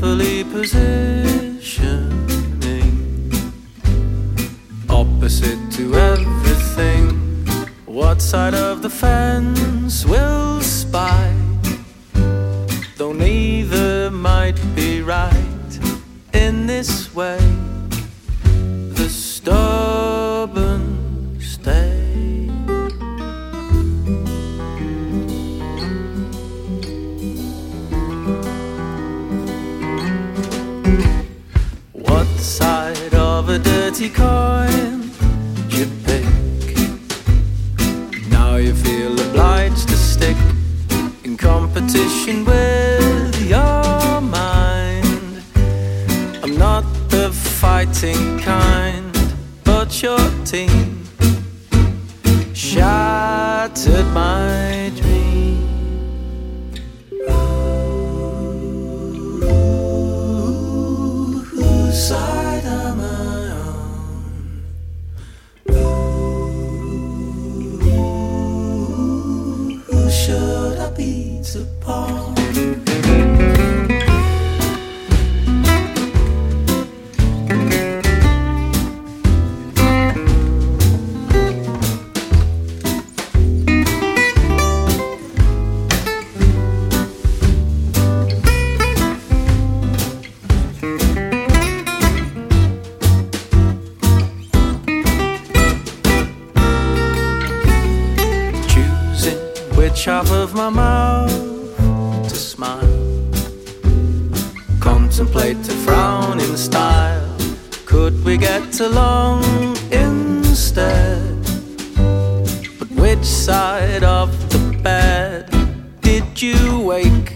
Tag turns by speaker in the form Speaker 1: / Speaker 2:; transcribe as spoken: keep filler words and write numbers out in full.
Speaker 1: carefully positioning, opposite to everything. What side of the fence will spy? Though neither might be right in this way, the stubborn stay. What side of a dirty coin you pick? Now you feel obliged to stick in competition with your mind. I'm not the fighting kind, but your team shattered my dream. Ooh, whose side am I on? Ooh, who should I beat upon? Which half of my mouth to smile, contemplate to frown in style. Could we get along instead? But which side of the bed did you wake